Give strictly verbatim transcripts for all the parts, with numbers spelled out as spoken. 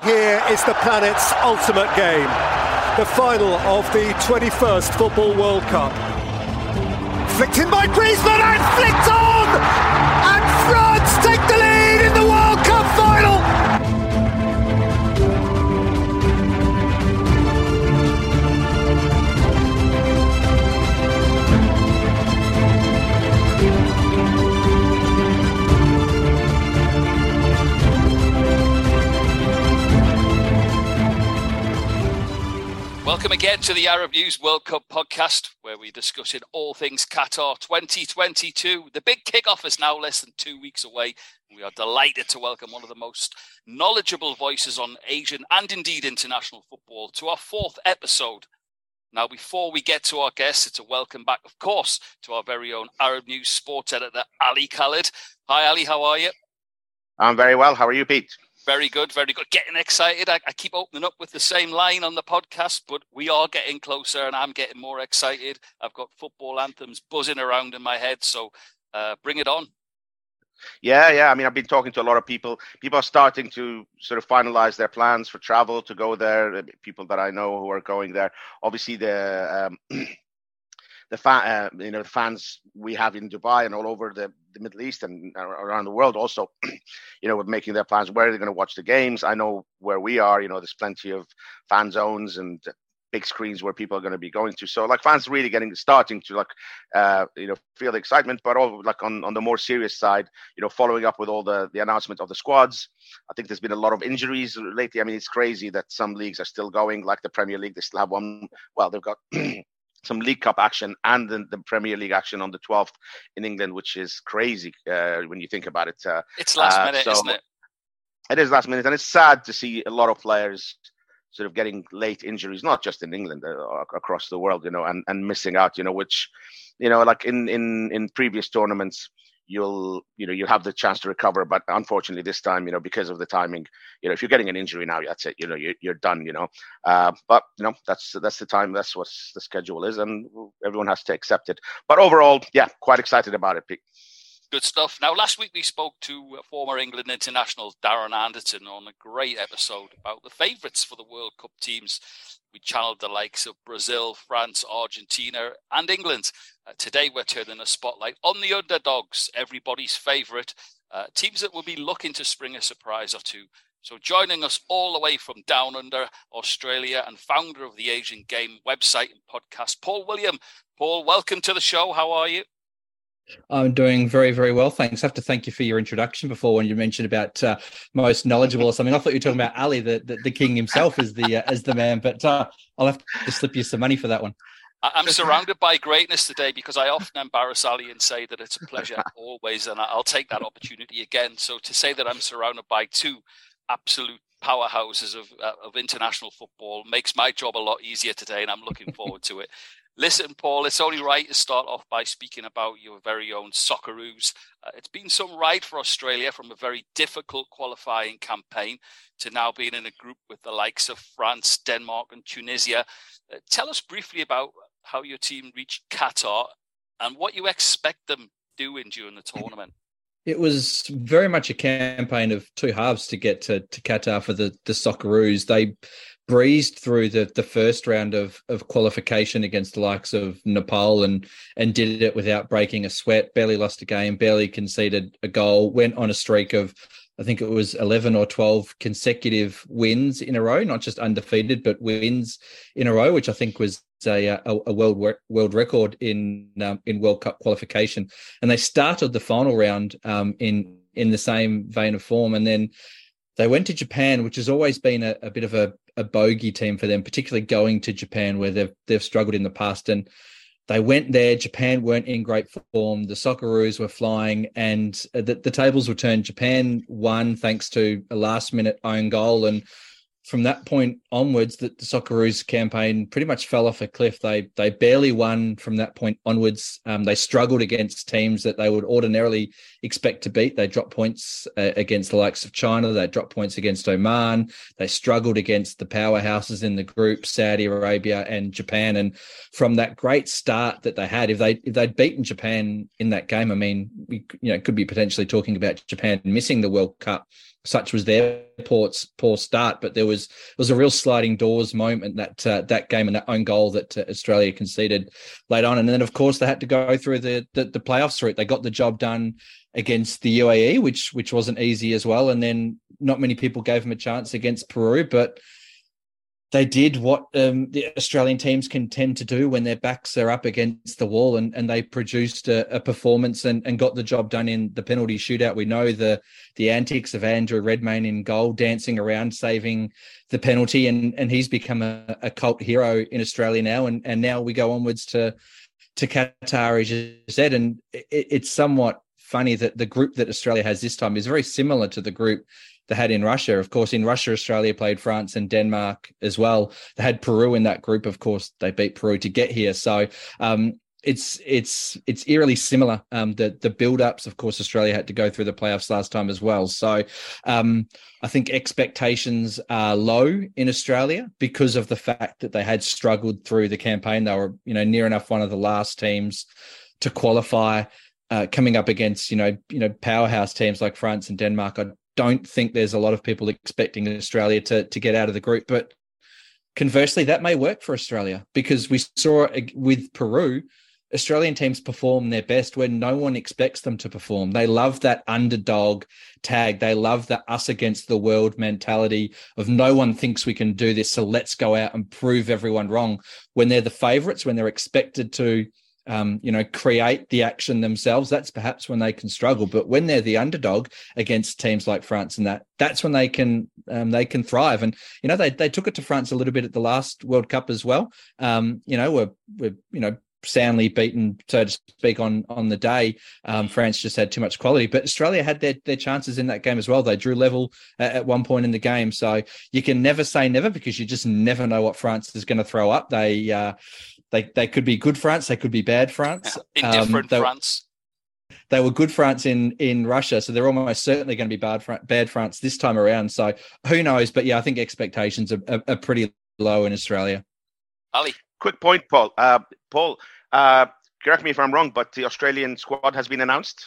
Here is the planet's ultimate game, the final of the twenty-first Football World Cup. Flicked in by Griezmann and flicked on! And France take the lead in the World Cup final! Welcome again to the Arab News World Cup podcast, where we discuss in all things Qatar twenty twenty-two. The big kickoff is now less than two weeks away. We are delighted to welcome one of the most knowledgeable voices on Asian and indeed international football to our fourth episode. Now, before we get to our guests, it's a welcome back, of course, to our very own Arab News sports editor, Ali Khalid. Hi, Ali, how are you? I'm very well. How are you, Pete? Very good, very good. Getting excited. I, I keep opening up with the same line on the podcast, but we are getting closer and I'm getting more excited. I've got football anthems buzzing around in my head, so uh, bring it on. Yeah, yeah. I mean, I've been talking to a lot of people. People are starting to sort of finalize their plans for travel to go there. People that I know who are going there. Obviously, the um, the fan, uh, you know, the fans we have in Dubai and all over the, the Middle East and around the world also, you know, with making their plans. Where are they going to watch the games? I know where we are. You know, there's plenty of fan zones and big screens where people are going to be going to. So, like, fans really getting starting to like, uh, you know, feel the excitement. But all like on, on the more serious side, you know, following up with all the the announcement of the squads. I think there's been a lot of injuries lately. I mean, it's crazy that some leagues are still going, like the Premier League. They still have one. Well, they've got some League Cup action and the, the Premier League action on the twelfth in England, which is crazy uh, when you think about it. Uh, it's last uh, minute, so isn't it? It is last minute, and it's sad to see a lot of players sort of getting late injuries, not just in England, uh, across the world, you know, and, and missing out, you know, which, you know, like in, in, in previous tournaments, you'll, you know, you'll have the chance to recover. But unfortunately this time, you know, because of the timing, you know, if you're getting an injury now, that's it, you know, you're, you're done, you know. Uh, but, you know, that's that's the time, that's what the schedule is, and everyone has to accept it. But overall, yeah, quite excited about it, Pete. Good stuff. Now, last week we spoke to former England international Darren Anderton on a great episode about the favourites for the World Cup teams. We channeled the likes of Brazil, France, Argentina and England. Uh, today we're turning a spotlight on the underdogs, everybody's favourite, uh, teams that will be looking to spring a surprise or two. So joining us all the way from down under Australia and founder of the Asian Game website and podcast, Paul William. Paul, welcome to the show. How are you? I'm doing very, very well, thanks. I have to thank you for your introduction before when you mentioned about uh, most knowledgeable or something. I thought you were talking about Ali, the, the, the king himself as the uh, as the man, but uh, I'll have to slip you some money for that one. I'm surrounded by greatness today because I often embarrass Ali and say that it's a pleasure always, and I'll take that opportunity again. So to say that I'm surrounded by two absolute powerhouses of, uh, of international football makes my job a lot easier today, and I'm looking forward to it. Listen, Paul, it's only right to start off by speaking about your very own Socceroos. Uh, it's been some ride for Australia from a very difficult qualifying campaign to now being in a group with the likes of France, Denmark and Tunisia. Uh, tell us briefly about how your team reached Qatar and what you expect them doing during the tournament. It was very much a campaign of two halves to get to, to Qatar for the, the Socceroos. They breezed through the, the first round of, of qualification against the likes of Nepal and and did it without breaking a sweat, barely lost a game, barely conceded a goal, went on a streak of, I think it was eleven or twelve consecutive wins in a row, not just undefeated, but wins in a row, which I think was a, a, a world world record in um, in World Cup qualification. And they started the final round um, in in the same vein of form, and then they went to Japan, which has always been a, a bit of a, a bogey team for them, particularly going to Japan where they've they've struggled in the past. And they went there. Japan weren't in great form. The Socceroos were flying, and the, the tables were turned. Japan won thanks to a last-minute own goal, and from that point onwards, the, the Socceroos campaign pretty much fell off a cliff. They they barely won from that point onwards. Um, they struggled against teams that they would ordinarily expect to beat. They dropped points uh, against the likes of China. They dropped points against Oman. They struggled against the powerhouses in the group, Saudi Arabia and Japan. And from that great start that they had, if they if they'd beaten Japan in that game, I mean, we you know could be potentially talking about Japan missing the World Cup. such was their port's poor start. But there was it was a real sliding doors moment that uh, that game and that own goal that uh, Australia conceded late on. And then, of course, they had to go through the, the the playoffs route. They got the job done against the U A E, which which wasn't easy as well. And then not many people gave them a chance against Peru, but they did what um, the Australian teams can tend to do when their backs are up against the wall, and, and they produced a, a performance and, and got the job done in the penalty shootout. We know the the antics of Andrew Redmayne in goal, dancing around, saving the penalty, and, and he's become a, a cult hero in Australia now. And, and now we go onwards to, to Qatar, as you said, and it, it's somewhat funny that the group that Australia has this time is very similar to the group they had in Russia. Of course, in Russia, Australia played France and Denmark as well. They had Peru in that group. Of course, they beat Peru to get here. So um, it's it's it's eerily similar. Um, the the build-ups, of course, Australia had to go through the playoffs last time as well. So um, I think expectations are low in Australia because of the fact that they had struggled through the campaign. They were, you know, near enough one of the last teams to qualify, uh, coming up against, you know, you know, powerhouse teams like France and Denmark. I don't think there's a lot of people expecting Australia to, to get out of the group. But conversely, that may work for Australia, because we saw with Peru, Australian teams perform their best when no one expects them to perform. They love that underdog tag. They love the us against the world mentality of no one thinks we can do this, so let's go out and prove everyone wrong. When they're the favourites, when they're expected to Um, you know, create the action themselves, that's perhaps when they can struggle. But when they're the underdog against teams like France and that, that's when they can um, they can thrive. And you know, they they took it to France a little bit at the last World Cup as well. Um, you know, we're we're you know soundly beaten, so to speak, on on the day. Um, France just had too much quality, but Australia had their their chances in that game as well. They drew level at, at one point in the game, so you can never say never, because you just never know what France is going to throw up. They uh, They they could be good France, they could be bad France. Indifferent um, they, France. They were good France in, in Russia, so they're almost certainly going to be bad, bad France this time around. So who knows? But yeah, I think expectations are, are, are pretty low in Australia. Ali? Quick point, Paul. Uh, Paul, uh, correct me if I'm wrong, but the Australian squad has been announced?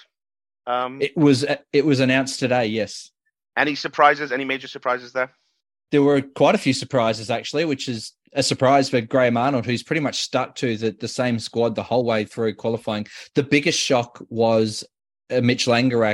Um, it was It was announced today, yes. Any surprises, any major surprises there? There were quite a few surprises, actually, which is a surprise for Graham Arnold, who's pretty much stuck to the, the same squad the whole way through qualifying. The biggest shock was uh, Mitch Langerak,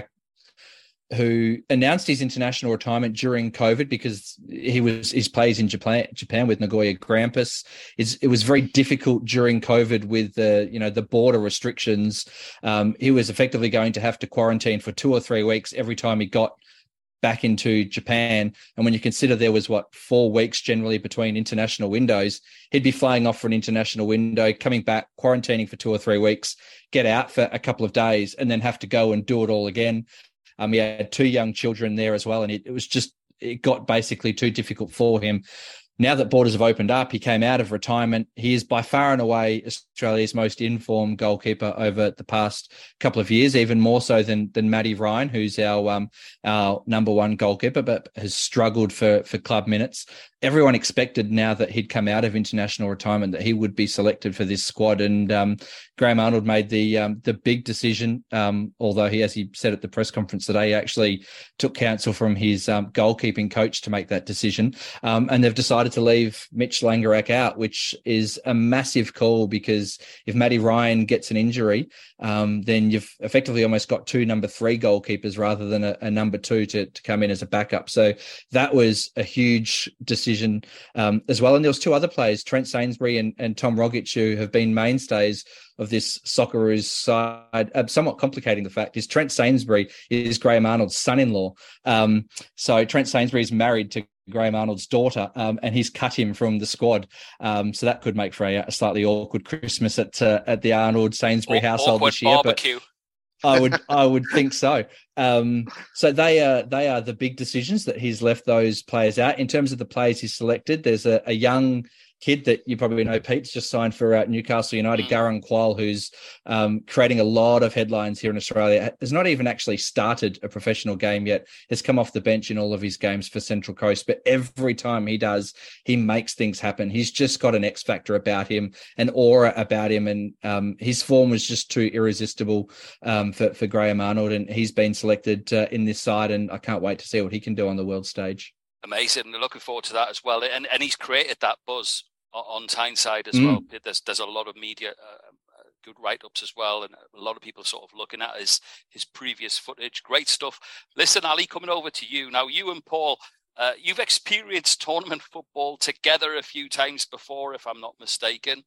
who announced his international retirement during COVID because he was his plays in Japan, Japan with Nagoya Grampus. It's, it was very difficult during COVID with the you know the border restrictions. Um, he was effectively going to have to quarantine for two or three weeks every time he got back into Japan. And when you consider there was, what, four weeks generally between international windows, he'd be flying off for an international window, coming back, quarantining for two or three weeks, get out for a couple of days, and then have to go and do it all again. Um, he had two young children there as well, and it, it was just, it got basically too difficult for him. Now that borders have opened up, he came out of retirement. He is by far and away Australia's most informed goalkeeper over the past couple of years, even more so than than Matty Ryan, who's our um, our number one goalkeeper, but has struggled for for club minutes. Everyone expected, now that he'd come out of international retirement, that he would be selected for this squad. And um, Graham Arnold made the um, the big decision, um, although he, as he said at the press conference today, he actually took counsel from his um, goalkeeping coach to make that decision. Um, and they've decided to leave Mitch Langerak out, which is a massive call, because if Matty Ryan gets an injury, um, then you've effectively almost got two number three goalkeepers rather than a, a number two to, to come in as a backup. So that was a huge decision um, as well. And there was two other players, Trent Sainsbury and, and Tom Rogic, who have been mainstays of this Socceroos side. Uh, somewhat complicating the fact is Trent Sainsbury is Graham Arnold's son-in-law. Um, so Trent Sainsbury is married to Graham Arnold's daughter, um, and he's cut him from the squad. Um, so that could make for a, a slightly awkward Christmas at uh, at the Arnold Sainsbury Aw- household this year. Barbecue. But I would I would think so. Um, so they are they are the big decisions that he's left those players out. In terms of the players he's selected, there's a, a young kid that you probably know, Pete's just signed for uh, Newcastle United, Garang Kual, who's um, creating a lot of headlines here in Australia. Has not even actually started a professional game yet. Has come off the bench in all of his games for Central Coast, but every time he does, he makes things happen. He's just got an X factor about him, an aura about him, and um, his form was just too irresistible um, for, for Graham Arnold, and he's been selected uh, in this side, and I can't wait to see what he can do on the world stage. Amazing. Looking forward to that as well. And and he's created that buzz on Tyneside as Mm. well. There's there's a lot of media, uh, good write-ups as well, and a lot of people sort of looking at his, his previous footage. Great stuff. Listen, Ali, coming over to you. Now, you and Paul, uh, you've experienced tournament football together a few times before, if I'm not mistaken.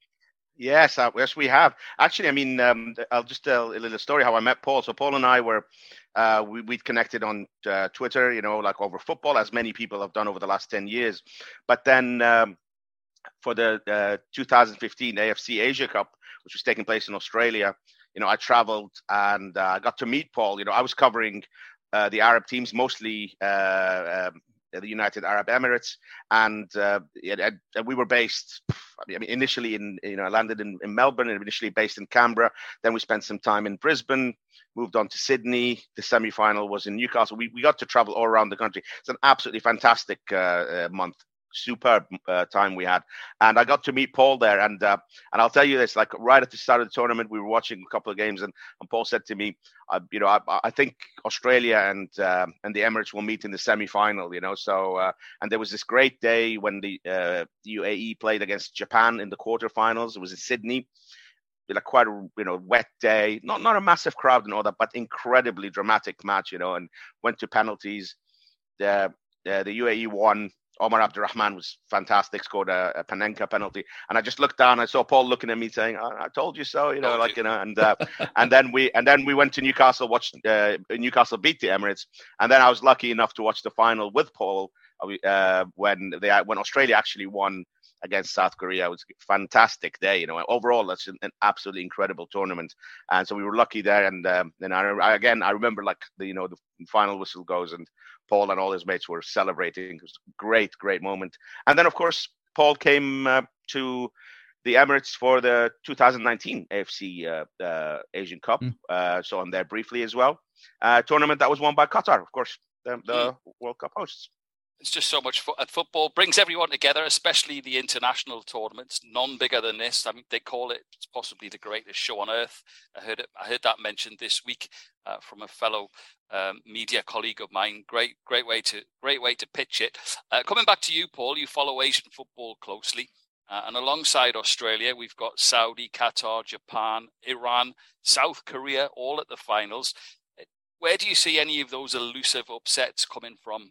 Yes, uh, yes, we have. Actually, I mean, um, I'll just tell a little story how I met Paul. So Paul and I were, uh, we, we'd connected on uh, Twitter, you know, like over football, as many people have done over the last ten years. But then um, for the uh, two thousand fifteen A F C Asia Cup, which was taking place in Australia, you know, I traveled and I uh, got to meet Paul. You know, I was covering uh, the Arab teams, mostly uh, um, the United Arab Emirates, and uh, yeah, we were based. I mean, initially in you know, I landed in, in Melbourne, and initially based in Canberra. Then we spent some time in Brisbane, moved on to Sydney. The semi-final was in Newcastle. We we got to travel all around the country. It's an absolutely fantastic uh, uh, month. Superb uh, time we had, and I got to meet Paul there. And uh, and I'll tell you this: like right at the start of the tournament, we were watching a couple of games, and, and Paul said to me, uh, "You know, I, I think Australia and uh, and the Emirates will meet in the semi-final." You know, so uh, and there was this great day when the uh, U A E played against Japan in the quarterfinals. It was in Sydney. Like quite a you know wet day, not not a massive crowd and all that, but incredibly dramatic match. You know, and went to penalties. The uh, the U A E won. Omar Abdurrahman was fantastic, scored a, a Panenka penalty. And I just looked down, I saw Paul looking at me saying, I, I told you so, you know, oh, like, you know, and, uh, and then we, and then we went to Newcastle, watched uh, Newcastle beat the Emirates. And then I was lucky enough to watch the final with Paul uh, when they, when Australia actually won against South Korea. It was a fantastic day, you know, overall, that's an, an absolutely incredible tournament. And so we were lucky there. And um, then I, I, again, I remember like the, you know, the final whistle goes and Paul and all his mates were celebrating. It was a great, great moment. And then, of course, Paul came uh, to the Emirates for the two thousand nineteen A F C uh, uh, Asian Cup. Mm. Uh, so I'm there briefly as well. Uh, tournament that was won by Qatar, of course, the, the mm. World Cup hosts. It's just so much fun. Football brings everyone together, especially the international tournaments. None bigger than this. I mean, they call it possibly the greatest show on earth. I heard it. I heard that mentioned this week uh, from a fellow um, media colleague of mine. Great, great way to great way to pitch it. Uh, coming back to you, Paul. You follow Asian football closely, uh, and alongside Australia, we've got Saudi, Qatar, Japan, Iran, South Korea, all at the finals. Where do you see any of those elusive upsets coming from?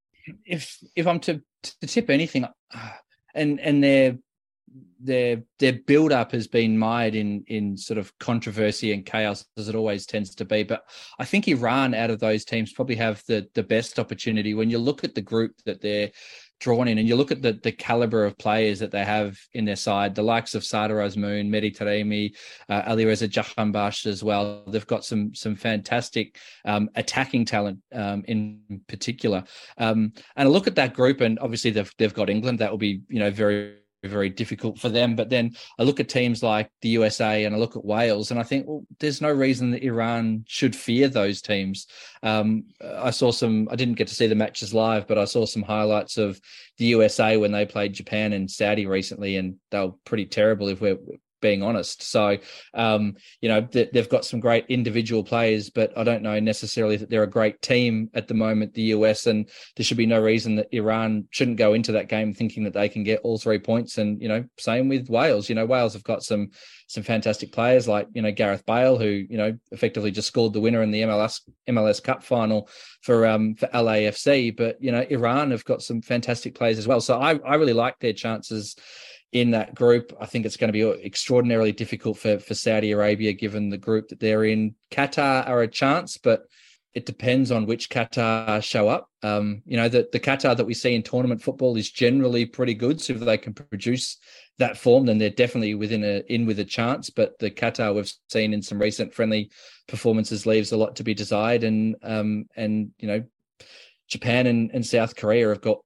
If if I'm to, to tip anything, and and their their their build up has been mired in in sort of controversy and chaos, as it always tends to be. But I think Iran, out of those teams, probably have the the best opportunity. When you look at the group that they're drawn in, and you look at the the caliber of players that they have in their side, the likes of Sardar Azmoun, Mehdi Taremi, uh, Ali Reza Jahanbakhsh as well. They've got some some fantastic um, attacking talent um, in particular. Um, and I look at that group, and obviously they've they've got England. That will be you know very very difficult for them. But then I look at teams like the U S A and I look at Wales, and I think, well, there's no reason that Iran should fear those teams. Um, I saw some, I didn't get to see the matches live, but I saw some highlights of the U S A when they played Japan and Saudi recently, and they were pretty terrible if we're being honest. So, um, you know, th- they've got some great individual players, but I don't know necessarily that they're a great team at the moment, the U S, and there should be no reason that Iran shouldn't go into that game thinking that they can get all three points. And, you know, same with Wales. You know, Wales have got some some fantastic players like, you know, Gareth Bale, who, you know, effectively just scored the winner in the M L S M L S Cup final for um for L A F C. But, you know, Iran have got some fantastic players as well. So I, I really like their chances in that group. I think it's going to be extraordinarily difficult for, for Saudi Arabia, given the group that they're in. Qatar are a chance, but it depends on which Qatar show up. Um, you know, the, the Qatar that we see in tournament football is generally pretty good. So if they can produce that form, then they're definitely within a in with a chance. But the Qatar we've seen in some recent friendly performances leaves a lot to be desired. And, um, and you know, Japan and, and South Korea have got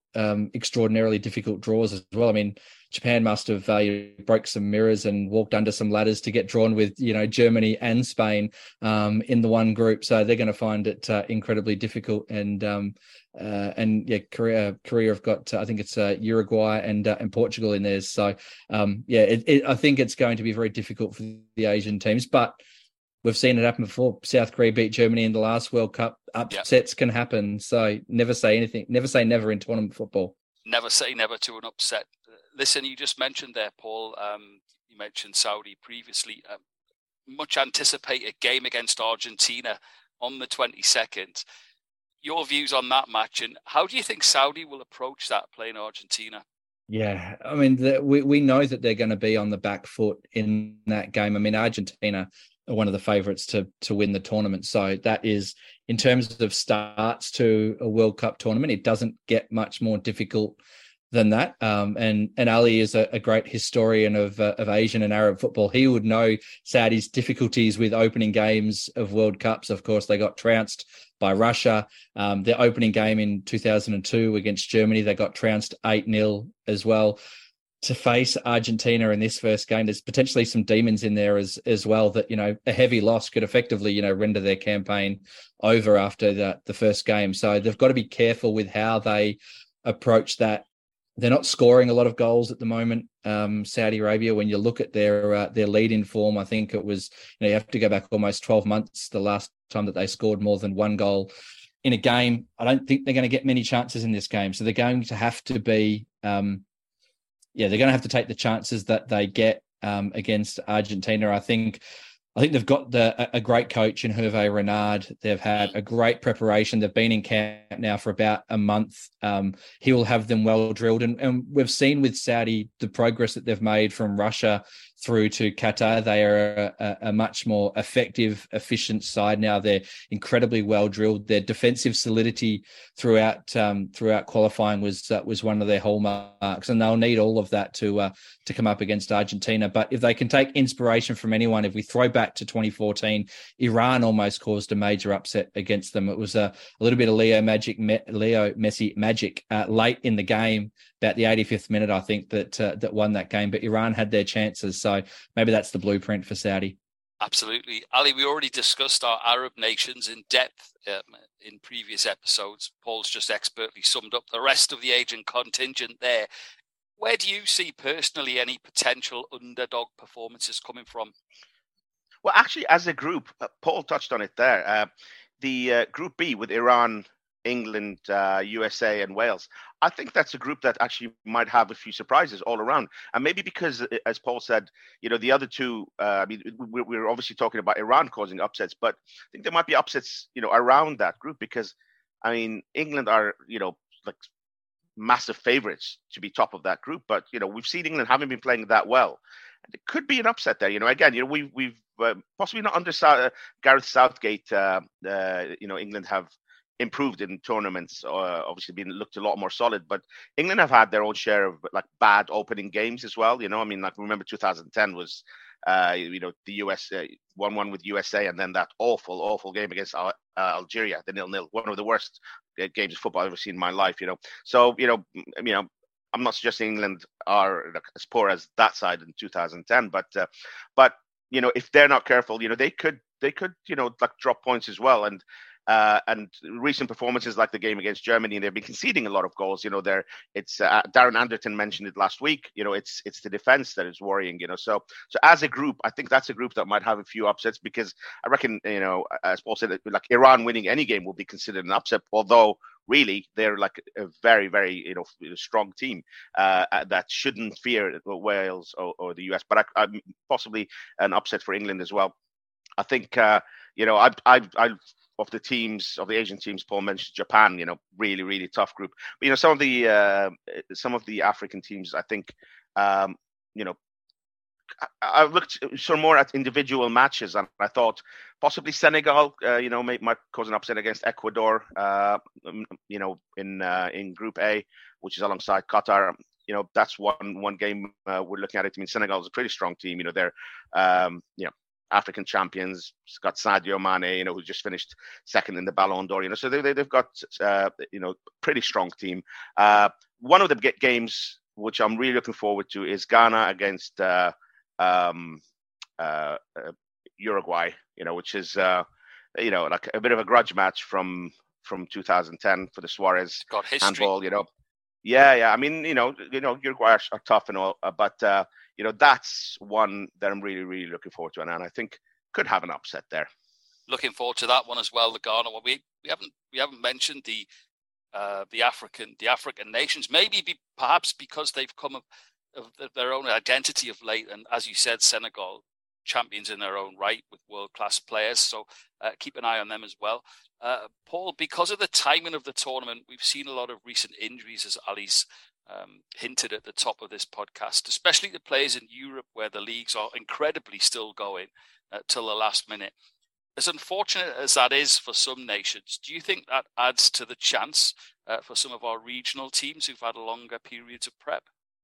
um, extraordinarily difficult draws as well. I mean, Japan must have uh, broke some mirrors and walked under some ladders to get drawn with, you know, Germany and Spain um, in the one group. So they're going to find it uh, incredibly difficult. And um, uh, and yeah, Korea, Korea have got, uh, I think it's uh, Uruguay and uh, and Portugal in theirs. So um, yeah, it, it, I think it's going to be very difficult for the Asian teams, but we've seen it happen before. South Korea beat Germany in the last World Cup. Upsets yeah. can happen. So never say anything. Never say never in tournament football. Never say never to an upset. Listen, you just mentioned there, Paul, um, you mentioned Saudi previously. Um, much anticipated game against Argentina on the twenty-second. Your views on that match, and how do you think Saudi will approach that playing Argentina? Yeah, I mean, the, we, we know that they're going to be on the back foot in that game. I mean, Argentina are one of the favourites to to win the tournament. So that is, in terms of starts to a World Cup tournament, it doesn't get much more difficult than that. Um, and and Ali is a, a great historian of uh, of Asian and Arab football. He would know Saudi's difficulties with opening games of World Cups. Of course, they got trounced by Russia. Um, their opening game in two thousand two against Germany, they got trounced eight nil as well. To face Argentina in this first game, there's potentially some demons in there as as well that, you know, a heavy loss could effectively, you know, render their campaign over after the, the first game. So they've got to be careful with how they approach that. They're not scoring a lot of goals at the moment. Um, Saudi Arabia, when you look at their uh, their lead in form, I think it was, you know, you have to go back almost twelve months, the last time that they scored more than one goal in a game. I don't think they're going to get many chances in this game. So they're going to have to be, um, yeah, they're going to have to take the chances that they get um, against Argentina. I think I think they've got the, a great coach in Hervé Renard. They've had a great preparation. They've been in camp now for about a month. Um, he will have them well drilled. And, and we've seen with Saudi the progress that they've made from Russia through to Qatar. They are a, a much more effective, efficient side now. They're incredibly well drilled. Their defensive solidity throughout um, throughout qualifying was uh, was one of their hallmarks, and they'll need all of that to uh, to come up against Argentina. But if they can take inspiration from anyone, if we throw back to twenty fourteen, Iran almost caused a major upset against them. It was a, a little bit of Leo magic, Leo Messi magic uh, late in the game. About the eighty-fifth minute, I think, that uh, that won that game. But Iran had their chances, so maybe that's the blueprint for Saudi. Absolutely. Ali, we already discussed our Arab nations in depth um, in previous episodes. Paul's just expertly summed up the rest of the Asian contingent there. Where do you see personally any potential underdog performances coming from? Well, actually, as a group, uh, Paul touched on it there. Uh, the uh, Group B with Iran, England, uh, U S A and Wales. I think that's a group that actually might have a few surprises all around. And maybe because, as Paul said, you know, the other two, uh, I mean, we're, we're obviously talking about Iran causing upsets, but I think there might be upsets, you know, around that group because, I mean, England are, you know, like massive favorites to be top of that group. But, you know, we've seen England haven't been playing that well. And it could be an upset there. You know, again, you know, we've, we've uh, possibly not under uh, Gareth Southgate, uh, uh, you know, England have improved in tournaments, uh, obviously been looked a lot more solid, but England have had their own share of like bad opening games as well. You know, I mean, like remember two thousand ten was, uh, you know, the U S one one with U S A, and then that awful, awful game against uh, Algeria, the nil nil, one of the worst games of football I've ever seen in my life. You know, so you know, you know, I'm not suggesting England are like, as poor as that side in two thousand ten, but uh, but you know, if they're not careful, you know, they could they could you know like drop points as well. And Uh, and recent performances like the game against Germany, they've been conceding a lot of goals. You know, there it's uh, Darren Anderton mentioned it last week. You know, it's it's the defense that is worrying. You know, so so as a group, I think that's a group that might have a few upsets because I reckon, you know, as Paul said, like Iran winning any game will be considered an upset, although really they're like a very very you know strong team uh, that shouldn't fear Wales or, or the U S. But I, I, possibly an upset for England as well. I think uh, you know I I I. Of the teams, of the Asian teams, Paul mentioned Japan, you know, really, really tough group. But, you know, some of the uh, some of the African teams, I think, um, you know, I, I looked some more at individual matches, and I thought possibly Senegal, uh, you know, may, might cause an upset against Ecuador, uh, you know, in uh, in Group A, which is alongside Qatar. You know, that's one one game uh, we're looking at it. I mean, Senegal is a pretty strong team. You know, they're, um, you know, African champions. It's got Sadio Mane, you know, who just finished second in the Ballon d'Or. You know, so they, they they've got uh, you know pretty strong team. Uh, one of the games which I'm really looking forward to is Ghana against uh, um, uh, uh, Uruguay. You know, which is uh, you know like a bit of a grudge match from from two thousand ten for the Suarez got history. handball. You know, yeah, yeah. I mean, you know, you know, Uruguay are, are tough and all, uh, but. Uh, You know, that's one that I'm really, really looking forward to, and, and I think could have an upset there. Looking forward to that one as well. The Ghana one. We we haven't we haven't mentioned the uh, the African the African nations. Maybe be, perhaps because they've come of, of their own identity of late, and as you said, Senegal champions in their own right with world class players. So uh, keep an eye on them as well. Uh, Paul, because of the timing of the tournament, we've seen a lot of recent injuries, as Ali's Um, hinted at the top of this podcast, especially the players in Europe where the leagues are incredibly still going uh, till the last minute. As unfortunate as that is for some nations, do you think that adds to the chance uh, for some of our regional teams who've had longer periods of prep?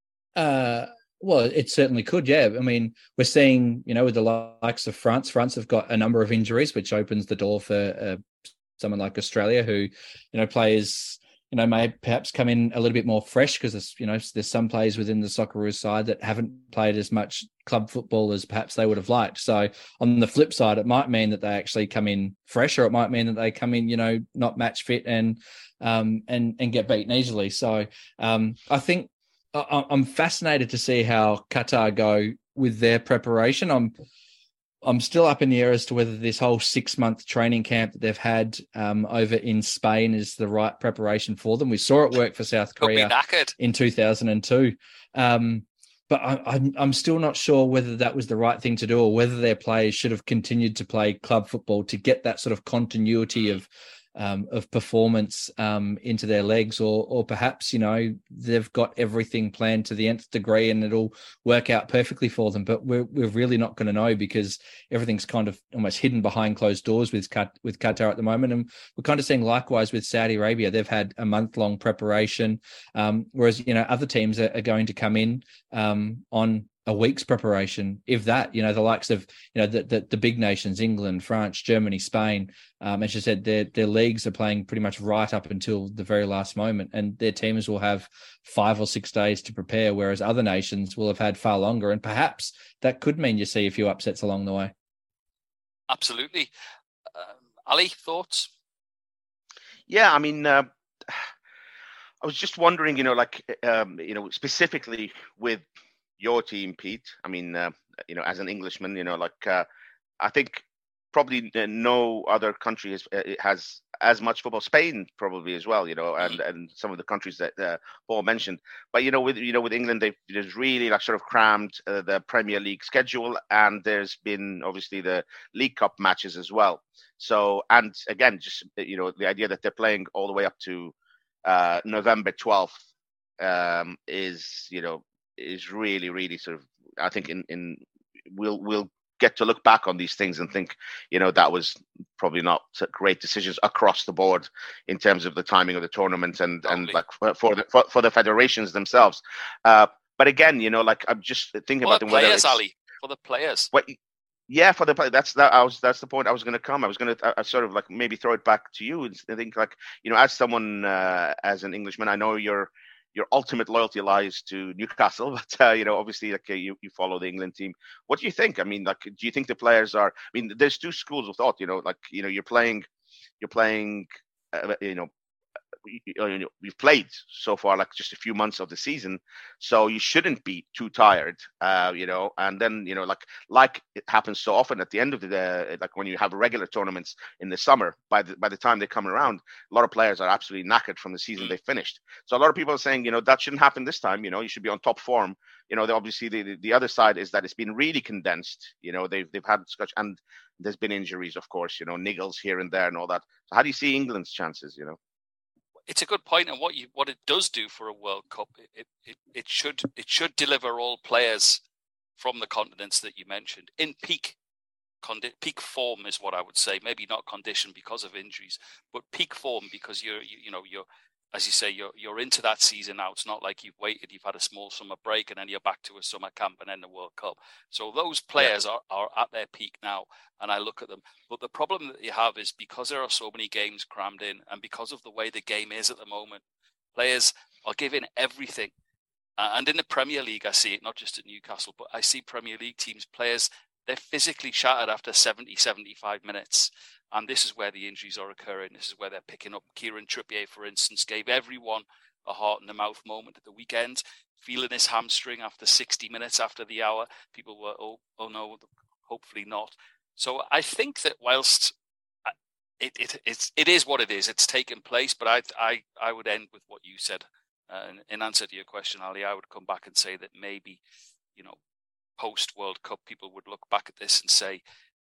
Uh, well, it certainly could, yeah. I mean, we're seeing, you know, with the likes of France, France have got a number of injuries, which opens the door for uh, someone like Australia who, you know, players... you know, may perhaps come in a little bit more fresh because there's, you know, there's some players within the Socceroos side that haven't played as much club football as perhaps they would have liked. So on the flip side, it might mean that they actually come in fresh, or it might mean that they come in, you know, not match fit and um and and get beaten easily. So um I think I, I'm fascinated to see how Qatar go with their preparation. I'm I'm still up in the air as to whether this whole six-month training camp that they've had um, over in Spain is the right preparation for them. We saw it work for South Korea in two thousand two. Um, but I, I'm, I'm still not sure whether that was the right thing to do, or whether their players should have continued to play club football to get that sort of continuity of Um, of performance um, into their legs, or or perhaps, you know, they've got everything planned to the nth degree and it'll work out perfectly for them. But we're we're really not going to know, because everything's kind of almost hidden behind closed doors with with Qatar at the moment. And we're kind of seeing likewise with Saudi Arabia. They've had a month long preparation, um, whereas, you know, other teams are, are going to come in um, on a week's preparation, if that. You know, the likes of, you know, the the, the big nations, England, France, Germany, Spain, um, as you said, their their leagues are playing pretty much right up until the very last moment, and their teams will have five or six days to prepare, whereas other nations will have had far longer, and perhaps that could mean you see a few upsets along the way. Absolutely. Um, Ali, thoughts? Yeah, I mean, uh, I was just wondering, you know, like, um, you know, specifically with your team, Pete. I mean, uh, you know, as an Englishman, you know, like, uh, I think probably no other country has has as much football. Spain probably as well, you know, and, and some of the countries that uh, Paul mentioned. But, you know, with you know with England, they've there's really like sort of crammed uh, the Premier League schedule, and there's been obviously the League Cup matches as well. So, and again, just, you know, the idea that they're playing all the way up to uh, November twelfth um, is, you know, is really, really sort of, I think in, in we'll we'll get to look back on these things and think, you know, that was probably not great decisions across the board in terms of the timing of the tournament and, Probably. and like for, for the for, for the federations themselves. Uh, but again, you know, like I'm just thinking for about the them, players, whether it's, Ali, for the players. What, yeah, for the that's that I was that's the point I was going to come. I was going to I, I sort of like maybe throw it back to you and I think, like, you know, as someone uh, as an Englishman, I know you're. Your ultimate loyalty lies to Newcastle, but uh, you know, obviously, like uh, you, you follow the England team. What do you think? I mean, like, do you think the players are? I mean, there's two schools of thought. You know, like, you know, you're playing, you're playing, uh, you know, you know, we've played so far like just a few months of the season, so you shouldn't be too tired, uh, you know. And then, you know, like like it happens so often at the end of the day, like when you have regular tournaments in the summer, by the by the time they come around, a lot of players are absolutely knackered from the season they finished. So a lot of people are saying, you know, that shouldn't happen this time. You know, you should be on top form. You know, obviously the the other side is that it's been really condensed. You know, they've they've had such, and there's been injuries, of course. You know, niggles here and there and all that. So how do you see England's chances? You know. It's a good point, and what you what it does do for a World Cup, it, it it should it should deliver all players from the continents that you mentioned in peak condi- peak form is what I would say. Maybe not condition because of injuries, but peak form because you're you, you know you're as you say, you're you're into that season now. It's not like you've waited, you've had a small summer break, and then you're back to a summer camp and then the World Cup. So those players yeah. are, are at their peak now, and I look at them. But the problem that you have is because there are so many games crammed in, and because of the way the game is at the moment, players are giving everything. Uh, and in the Premier League, I see it, not just at Newcastle, but I see Premier League teams, players, they're physically shattered after seventy, seventy-five minutes. And this is where the injuries are occurring. This is where they're picking up. Kieran Trippier, for instance, gave everyone a heart in the mouth moment at the weekend, feeling his hamstring after sixty minutes after the hour. People were, oh, oh no, hopefully not. So I think that whilst it it it's, it is what it is, it's taken place, but I I, I would end with what you said. Uh, in, in answer to your question, Ali, I would come back and say that maybe, you know, post-World Cup, people would look back at this and say,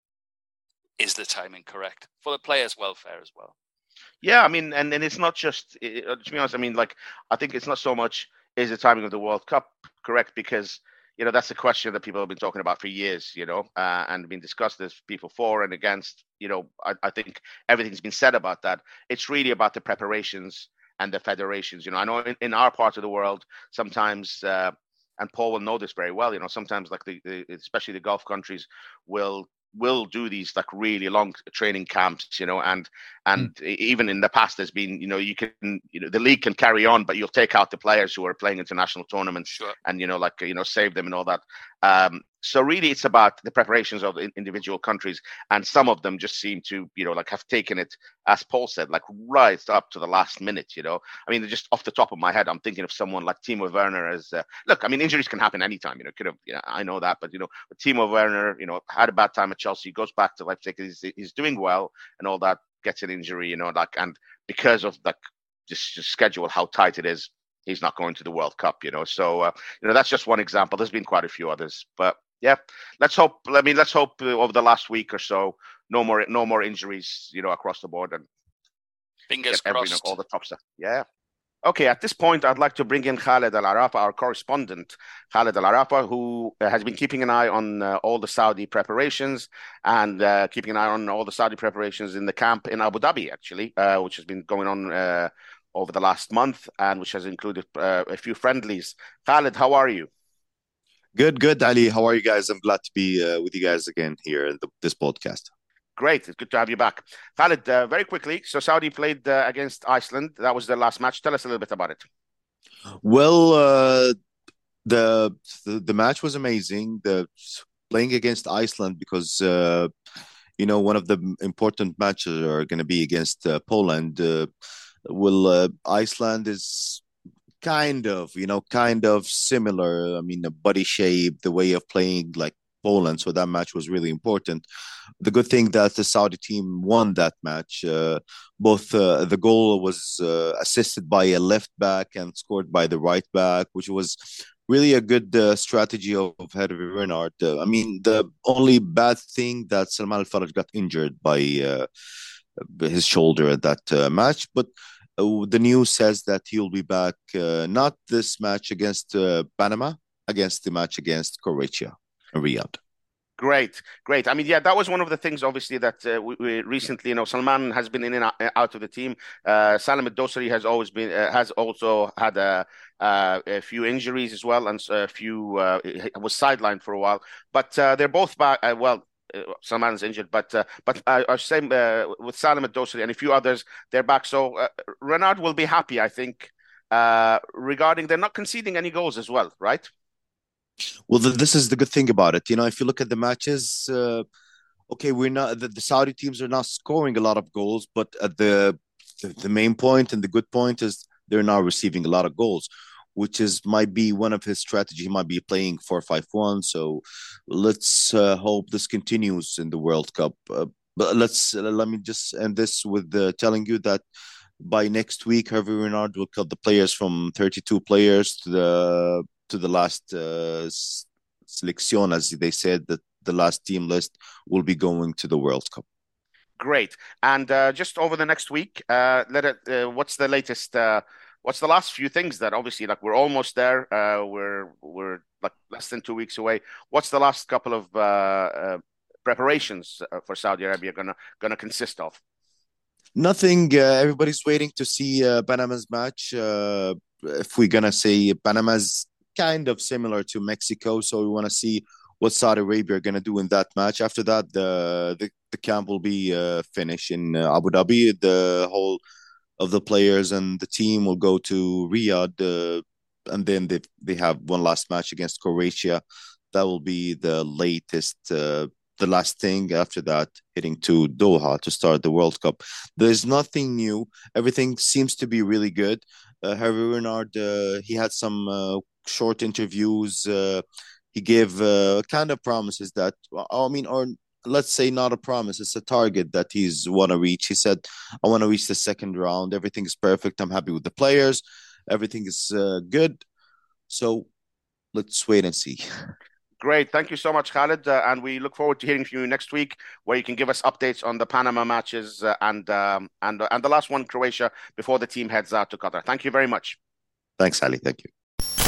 is the timing correct for the players' welfare as well? Yeah, I mean, and, and it's not just, it, to be honest, I mean, like, I think it's not so much, is the timing of the World Cup correct? Because, you know, that's a question that people have been talking about for years, you know, uh, and been discussed as people for and against, you know, I, I think everything's been said about that. It's really about the preparations and the federations. You know, I know in, in our part of the world, sometimes, uh, and Paul will know this very well, you know, sometimes like the, the especially the Gulf countries will will do these like really long training camps, you know, and and mm. even in the past there's been, you know, you can, you know, the league can carry on, but you'll take out the players who are playing international tournaments sure. and, you know, like, you know, save them and all that. Um, so really it's about the preparations of the individual countries, and some of them just seem to, you know, like have taken it, as Paul said, like right up to the last minute, you know. I mean, just off the top of my head, I'm thinking of someone like Timo Werner as, uh, look, I mean, injuries can happen anytime, you know, could have, you know, I know that, but, you know, Timo Werner, you know, had a bad time at Chelsea, goes back to Leipzig, he's, he's doing well and all that, gets an injury, you know, like, and because of like just, just schedule, how tight it is, he's not going to the World Cup, you know. So, uh, you know, that's just one example. There's been quite a few others, but yeah, let's hope. I mean, let's hope uh, over the last week or so, no more, no more injuries, you know, across the board, and fingers every, crossed. all the top stuff. Yeah. Okay, at this point, I'd like to bring in Khaled Al Arafa, our correspondent, Khaled Al Arafa, who uh, has been keeping an eye on uh, all the Saudi preparations and uh, keeping an eye on all the Saudi preparations in the camp in Abu Dhabi, actually, uh, which has been going on uh, over the last month and which has included uh, a few friendlies. Khaled, how are you? Good, good, Ali. How are you guys? I'm glad to be uh, with you guys again here in the, this podcast. Great. It's good to have you back. Khaled, uh, very quickly, so Saudi played uh, against Iceland. That was their last match. Tell us a little bit about it. Well, uh, the, the the match was amazing. The playing against Iceland because, uh, you know, one of the important matches are going to be against uh, Poland. Uh, well, uh, Iceland is kind of, you know, kind of similar. I mean, the body shape, the way of playing like Poland. So that match was really important. The good thing that the Saudi team won that match. Uh, both uh, the goal was uh, assisted by a left back and scored by the right back, which was really a good uh, strategy of, of Hervé Renard. Uh, I mean, the only bad thing that Salman Al-Faraj got injured by uh, his shoulder at that uh, match, but uh, the news says that he'll be back uh, not this match against uh, Panama, against the match against Croatia in Riyadh. Great, great. I mean, yeah, that was one of the things, obviously, that uh, we, we recently, you know, Salman has been in and out of the team. Uh, Salim Ad-Dosari has always been, uh, has also had a, uh, a few injuries as well, and a few uh, was sidelined for a while. But uh, they're both back. Uh, well, uh, Salman's injured, but uh, but uh, I was saying uh, with Salim Ad-Dosari and a few others, they're back. So uh, Renard will be happy, I think, uh, regarding they're not conceding any goals as well, right? Well, the, this is the good thing about it. You know, if you look at the matches, uh, okay, we're not the, the Saudi teams are not scoring a lot of goals, but at the, the the main point and the good point is they're now receiving a lot of goals, which is might be one of his strategy. He might be playing four five one. So let's uh, hope this continues in the World Cup. Uh, but let's uh, let me just end this with uh, telling you that by next week, Hervé Renard will cut the players from thirty-two players to the to the last uh, selection, as they said, that the last team list will be going to the World Cup. Great. And uh, just over the next week, uh, let it. Uh, what's the latest? Uh, what's the last few things that obviously, like, we're almost there. Uh, we're we're like less than two weeks away. What's the last couple of uh, uh, preparations for Saudi Arabia gonna gonna consist of? Nothing. Uh, everybody's waiting to see uh, Panama's match. Uh, if we're gonna say Panama's kind of similar to Mexico, so we want to see what Saudi Arabia are gonna do in that match. After that, the the, the camp will be uh, finished in uh, Abu Dhabi. The whole of the players and the team will go to Riyadh, uh, and then they they have one last match against Croatia. That will be the latest. Uh, the last thing after that, heading to Doha to start the World Cup. There's nothing new. Everything seems to be really good. Uh, Hervé Renard, uh, he had some uh, short interviews. Uh, he gave uh, kind of promises that, I mean, or let's say not a promise, it's a target that he's want to reach. He said, I want to reach the second round. Everything is perfect. I'm happy with the players. Everything is uh, good. So let's wait and see. Great. Thank you so much, Khalid. Uh, and we look forward to hearing from you next week, where you can give us updates on the Panama matches uh, and, um, and, uh, and the last one, Croatia, before the team heads out to Qatar. Thank you very much. Thanks, Ali. Thank you.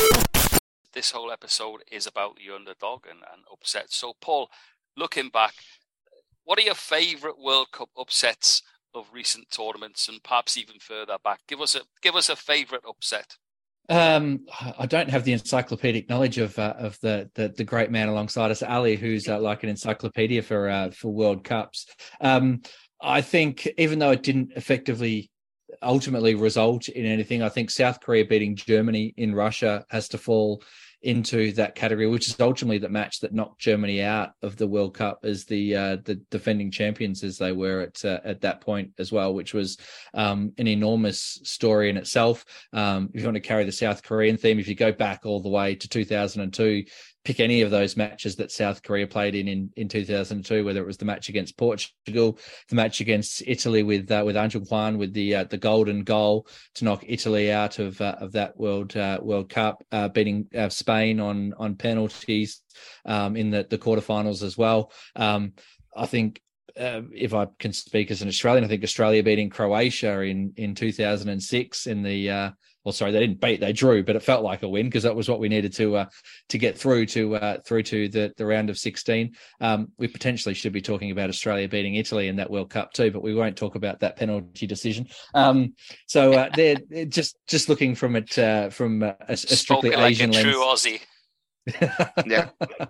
This whole episode is about the underdog and, and upsets. So, Paul, looking back, what are your favourite World Cup upsets of recent tournaments, and perhaps even further back? Give us a give us a favourite upset. Um, I don't have the encyclopedic knowledge of uh, of the, the the great man alongside us, Ali, who's uh, like an encyclopedia for uh, for World Cups. Um, I think even though it didn't effectively ultimately result in anything, I think South Korea beating Germany in Russia has to fall into that category, which is ultimately the match that knocked Germany out of the World Cup as the uh, the defending champions, as they were at uh, at that point as well, which was um, an enormous story in itself. Um, if you want to carry the South Korean theme, if you go back all the way to two thousand two, pick any of those matches that South Korea played in in, in two thousand two, whether it was the match against Portugal, the match against Italy with uh, with Angel Juan with the uh, the golden goal to knock Italy out of uh, of that World uh, World Cup, uh, beating uh, Spain on on penalties um, in the the quarterfinals as well. Um, I think. Uh, if I can speak as an Australian, I think Australia beating Croatia in, in two thousand six in the, uh, well, sorry, they didn't beat, they drew, but it felt like a win because that was what we needed to uh, to get through to uh, through to the, the round of sixteen. Um, we potentially should be talking about Australia beating Italy in that World Cup too, but we won't talk about that penalty decision. Um, so uh, they're just just looking from it uh, from a, a strictly Spoken like Asian a lens. true Aussie. Yeah.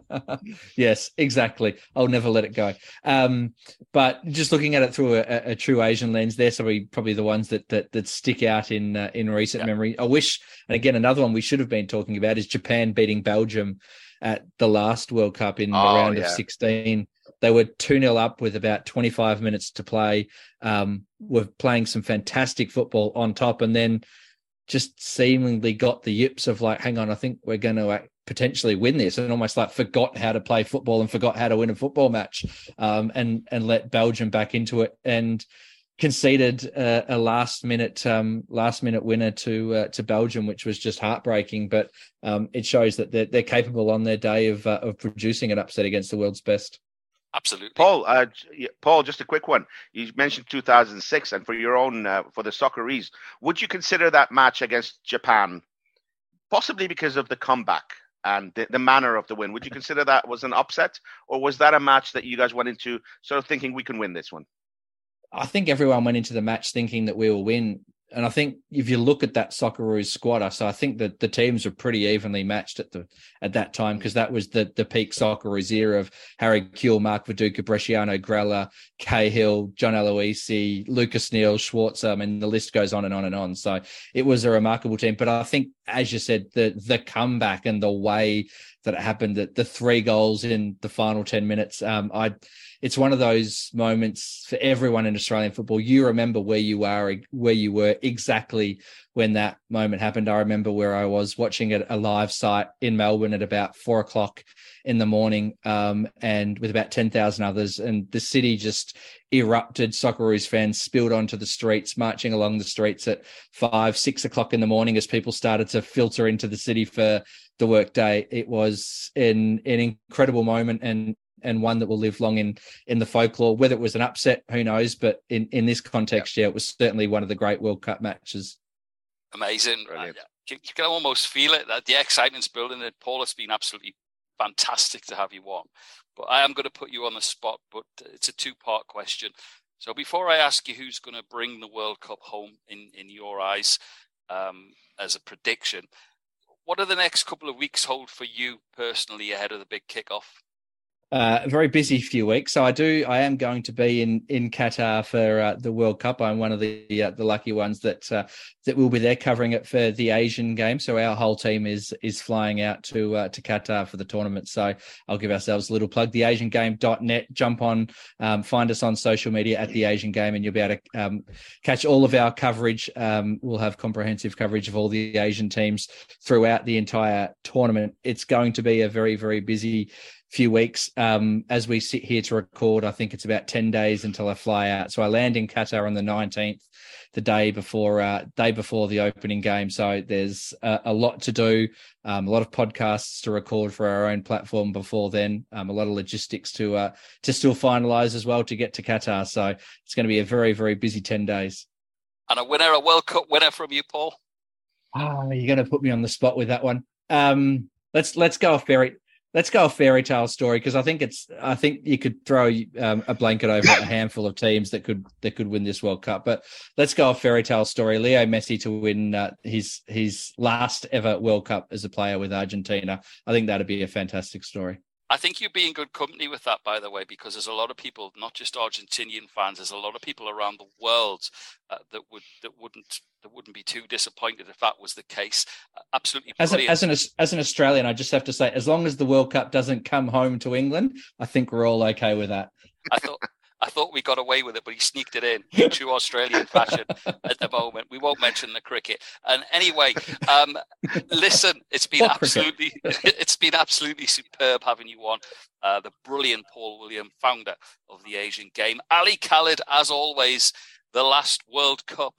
Yes, exactly. I'll never let it go. Um, but just looking at it through a, a true Asian lens, they're probably probably the ones that that, that stick out in uh, in recent yeah. memory. I wish, and again, another one we should have been talking about is Japan beating Belgium at the last World Cup in the oh, round yeah. of sixteen. They were two nil up with about twenty-five minutes to play. Um, were playing some fantastic football on top, and then just seemingly got the yips of like, hang on, I think we're going to potentially win this, and almost like forgot how to play football and forgot how to win a football match, um, and and let Belgium back into it and conceded uh, a last minute um, last minute winner to uh, to Belgium, which was just heartbreaking. But um, it shows that they're, they're capable on their day of uh, of producing an upset against the world's best. Absolutely, Paul. Uh, Paul, just a quick one. You mentioned two thousand six, and for your own uh, for the Socceroos, would you consider that match against Japan, possibly because of the comeback and the, the manner of the win, would you consider that was an upset, or was that a match that you guys went into sort of thinking we can win this one? I think everyone went into the match thinking that we will win. And I think if you look at that Socceroos squad, so I think that the teams are pretty evenly matched at the at that time, because that was the the peak Socceroos era of Harry Kewell, Mark Viduka, Bresciano, Grella, Cahill, John Aloisi, Lucas Neal, Schwarzer, I mean, the list goes on and on and on. So it was a remarkable team. But I think, as you said, the the comeback and the way that it happened, that the three goals in the final ten minutes, um, I it's one of those moments for everyone in Australian football. You remember where you are, where you were exactly when that moment happened. I remember where I was watching it, a live site in Melbourne at about four o'clock in the morning, um, and with about ten thousand others, and the city just erupted. Socceroos fans spilled onto the streets, marching along the streets at five, six o'clock in the morning as people started to filter into the city for the work day. It was an, an incredible moment, and and one that will live long in in the folklore. Whether it was an upset, who knows? But in, in this context, yeah, it was certainly one of the great World Cup matches. Amazing. Uh, you, you can almost feel it, that the excitement's building. It. Paul, it's been absolutely fantastic to have you on. But I am going to put you on the spot, but it's a two-part question. So before I ask you who's going to bring the World Cup home in, in your eyes um, as a prediction, what do the next couple of weeks hold for you personally ahead of the big kickoff? Uh, a very busy few weeks. So I do, I am going to be in, in Qatar for uh, the World Cup. I'm one of the uh, the lucky ones that uh, that will be there covering it for the Asian game. So our whole team is is flying out to uh, to Qatar for the tournament. So I'll give ourselves a little plug. the asian game dot net. Jump on, um, find us on social media at The Asian Game, and you'll be able to um, catch all of our coverage. Um, we'll have comprehensive coverage of all the Asian teams throughout the entire tournament. It's going to be a very, very busy few weeks. Um, as we sit here to record, I think it's about ten days until I fly out. So I land in Qatar on the nineteenth, the day before uh, day before the opening game. So there's a, a lot to do, um, a lot of podcasts to record for our own platform before then, um, a lot of logistics to uh, to still finalise as well to get to Qatar. So it's going to be a very, very busy ten days. And a winner, a World Cup winner from you, Paul? Oh, you're going to put me on the spot with that one. Um, let's let's go off fairy. Let's go a fairy tale story, because I think it's. I think you could throw um, a blanket over a handful of teams that could that could win this World Cup. But let's go a fairy tale story. Leo Messi to win uh, his his last ever World Cup as a player with Argentina. I think that'd be a fantastic story. I think you'd be in good company with that, by the way, because there's a lot of people, not just Argentinian fans, there's a lot of people around the world uh, that would that wouldn't that wouldn't be too disappointed if that was the case. Uh, absolutely as, brilliant. A, as an as an Australian, I just have to say, as long as the World Cup doesn't come home to England, I think we're all okay with that. I thought. I thought we got away with it, but he sneaked it in in true Australian fashion at the moment. We won't mention the cricket. And anyway, um, listen, it's been what absolutely, it's been absolutely superb having you on. Uh, the brilliant Paul William, founder of The Asian Game. Ali Khalid, as always, the last World Cup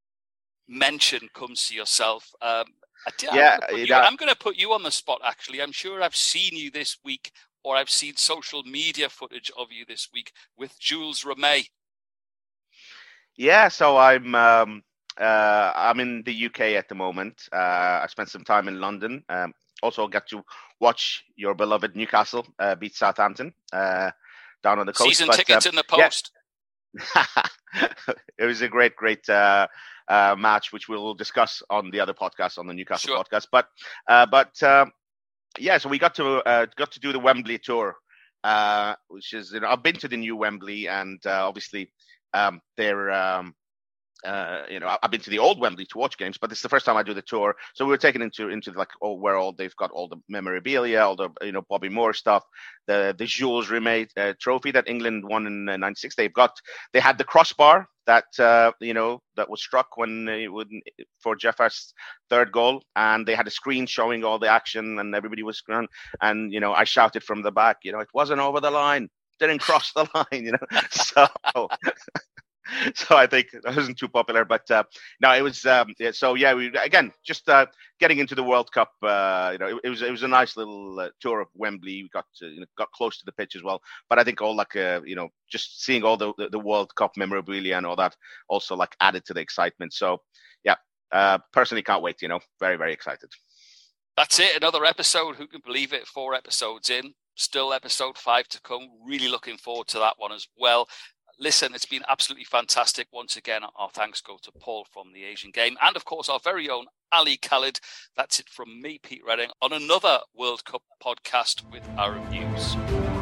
mention comes to yourself. Um, I, yeah, I'm going to put you on the spot, actually. I'm sure I've seen you this week, or I've seen social media footage of you this week with Jules Rimet. Yeah, so I'm um, uh, I'm in the U K at the moment. Uh, I spent some time in London. Um, also got to watch your beloved Newcastle uh, beat Southampton uh, down on the coast. Season but, tickets uh, in the post. Yeah. It was a great, great uh, uh, match, which we'll discuss on the other podcast, on the Newcastle Sure. podcast. But uh, but. Um, Yeah, so we got to uh, got to do the Wembley tour, uh, which is, you know, I've been to the new Wembley, and uh, obviously um, they're um, uh, you know, I've been to the old Wembley to watch games, but this is the first time I do the tour. So we were taken into into like oh, where all they've got all the memorabilia, all the, you know, Bobby Moore stuff, the the Jules Rimet uh, trophy that England won in uh, ninety-six. They've got they had the crossbar that uh, you know that was struck when uh, when for Jeff Hurst's third goal, and they had a screen showing all the action, and everybody was screaming, and you know I shouted from the back, you know, it wasn't over the line, didn't cross the line, you know, so. So I think that wasn't too popular, but uh, no, it was. Um, yeah, so yeah, we again just uh, getting into the World Cup. Uh, you know, it, it was it was a nice little uh, tour of Wembley. We got to, you know, got close to the pitch as well. But I think all like uh, you know, just seeing all the, the the World Cup memorabilia and all that also like added to the excitement. So yeah, uh, personally can't wait. You know, very very excited. That's it. Another episode. Who can believe it? Four episodes in. Still episode five to come. Really looking forward to that one as well. Listen, it's been absolutely fantastic. Once again, our thanks go to Paul from The Asian Game, and of course our very own Ali Khalid. That's it from me, Pete Redding, on another World Cup podcast with Arab News.